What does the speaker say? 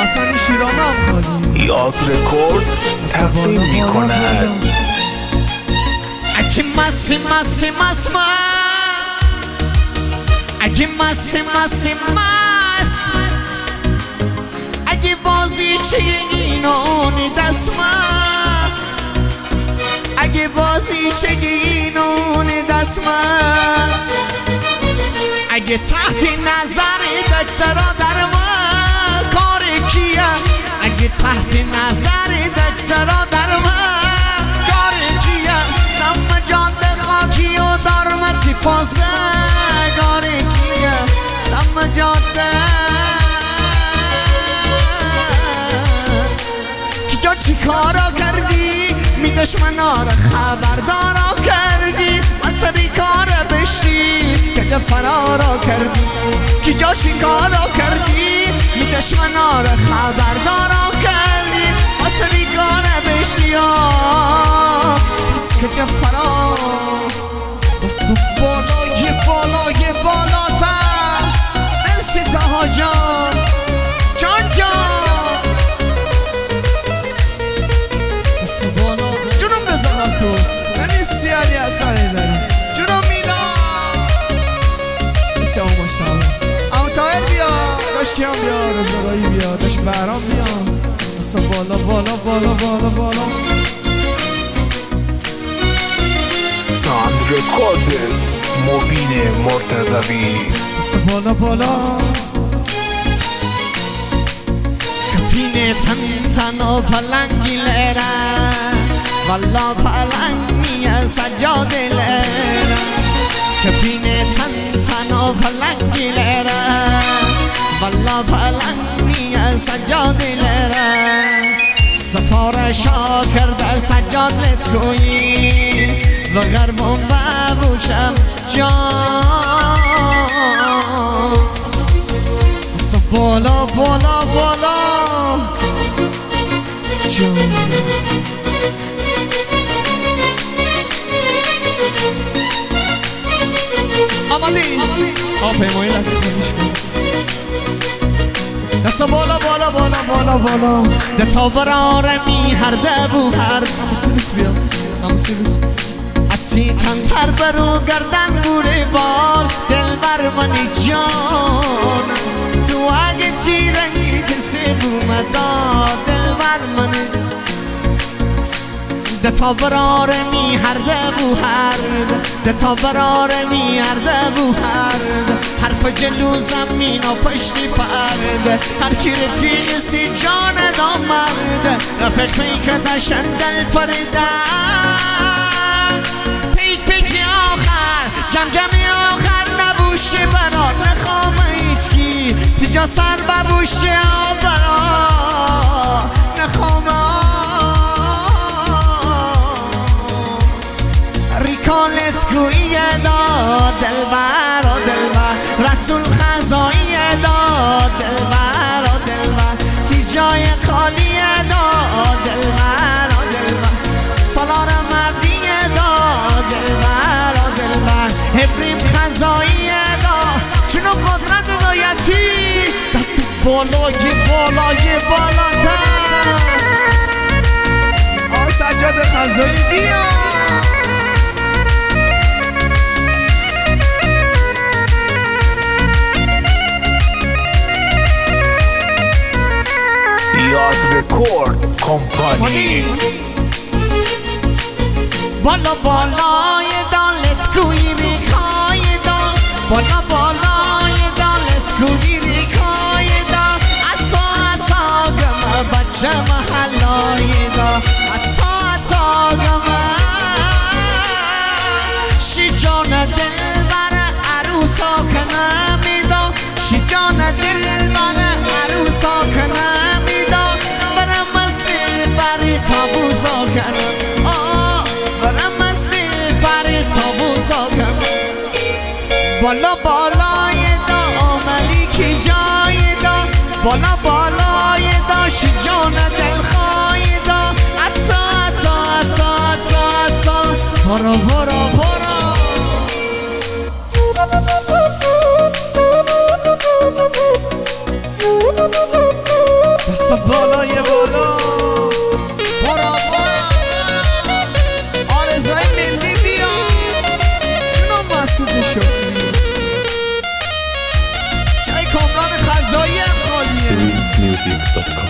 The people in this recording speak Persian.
حسنی شیرانه هم خالی یاز رکورد تقدیم میکند. اگه مسی مسی مس اگه مسی مسی مس اگه بازی چه اینونی دست من اگه بازی چه اینونی دست من اگه تحت نظر دکترا در من کار کیه اگه تحت نظر دکترا در من کار کیه سم جاده خاکی و دارمتی پازه کار کیه سم جاده کجا چی کارا کردی می دشمنا را خبردارا کردی مسری کار بشی که فرارا کردی کجا چی کارا کردی می دشمنا را خبردارا کردی مسری کار بشی بس که فرار بس تو بالای بالاتر مرسی تاها جان جان جان بس بالا جنوم رزا کن مرسی علی اصحایی داری جنوم میلا مرسی همون مشتاقه همون تایر بیا داشت کم بیا رزاقایی بیا داشت برام بیا بس بالا بالا بالا بالا بالا ساند رکورد مبین مرتضوی. بس بالا بالا کپین تن و پلنگی لیره والا پلنگی سجاد لیره کپین تن و پلنگی لیره والا پلنگی سجاد لیره سفارشا کرده سجاد لتگویی و غربون ببوشم جان بالا بالا بالا جان آمدی پیمایی لحظه کنیش کن دستا بالا بالا بالا بالا بالا دتا برارمی هر دبو هر نموسی بیا نموسی حتی تنتر برو گردن بوره بال دل بر منی جان تو اگه تیرنگی کسی بومدار دل بر منی دتا برارمی هر دبو هرد دتا برارمی هر دبو هرد حرف جلو زمین و پشتی پرد هر کی رفیق سی جان دا مرد رفیق پیک دشن دل پرده پیک آخر جمجمی آخر نبوشه برا نخوام هیچکی تیجا سر ببوشه برا نخوام ریکالت گویی دا دلبر و دلبر رسول خزایی دا دلبر و دلبر تیجای خالی دا دلبر و دلبر سالار مردی دا دلبر و دلبر ابریم خزایی دا چونو قدرت دایتی دست بالای بالاتر سجاد خزایی بیا یاز رکورد کمپانی. بالا بالای دالت کوی ریکای دا بالا بالای دالت کوی ریکای دا عطا گم بچه محلای دا عطا گم شی جان دل بر عروسا کنم دا شی جان دل بر عروسا کنم دا برم از دل بر تابوزا کنم بالا بالای دا آملی که جای دا بالا بالای دا شجان دلخوای دا عطا برا برا برا دست بالای بالا برا آرزای ملی بیا جونم مسعود شکری جای کامران خزایی هم خالیه Music.com